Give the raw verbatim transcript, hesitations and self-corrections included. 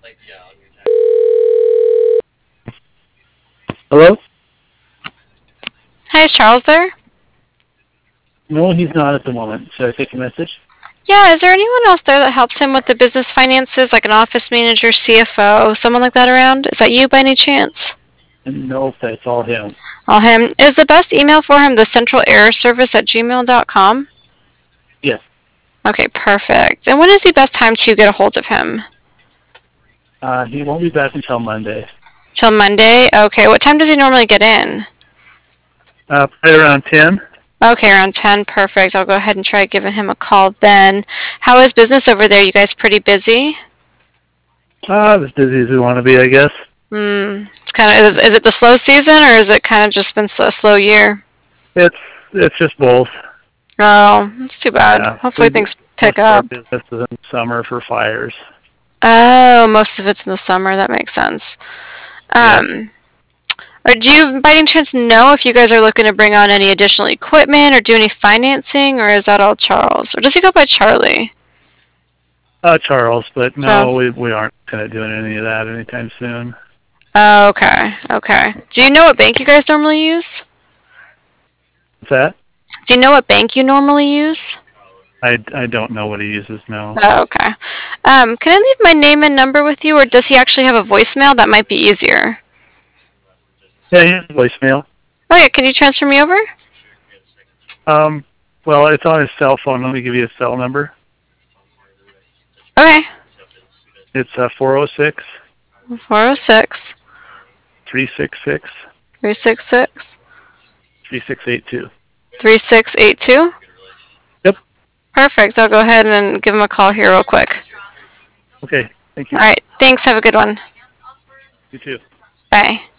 Hello? Hi, is Charles there? No, he's not at the moment. Should I take a message? Yeah, is there anyone else there that helps him with the business finances, like an office manager, C F O, someone like that around? Is that you by any chance? No, that's all him. All him. Is the best email for him the central error service at gmail dot com? Yes. Okay, perfect. And when is the best time to get a hold of him? Uh, he won't be back until Monday. Till Monday? Okay, what time does he normally get in? Uh, right around ten. Okay, around ten. Perfect. I'll go ahead and try giving him a call then. How is business over there? You guys pretty busy? Uh, as busy as we want to be, I guess. Hmm. It's kind of. Is, is it the slow season, or is it kind of just been a slow year? It's it's just both. Oh, that's too bad. Yeah. Hopefully We, things pick most of our up. business is in summer for fires. Oh, most of it's in the summer. That makes sense. Um, or do you, by any chance, know if you guys are looking to bring on any additional equipment or do any financing, or is that all Charles? Or does he go by Charlie? Uh, Charles, but no, Charles. we we aren't kind of doing any of that anytime soon. Oh, okay. Okay. Do you know what bank you guys normally use? What's that? Do you know what bank you normally use? I, I don't know what he uses now. Oh, okay. Um, can I leave my name and number with you, or does he actually have a voicemail? That might be easier. Yeah, he has voicemail. Oh, yeah. Can you transfer me over? Um, well, it's on his cell phone. Let me give you his cell number. Okay. It's uh, four oh six, four oh six, three six six, three six six, three six eight two. three six eight two? Yep. Perfect. I'll go ahead and give him a call here real quick. Okay. Thank you. All right. Thanks. Have a good one. You too. Bye.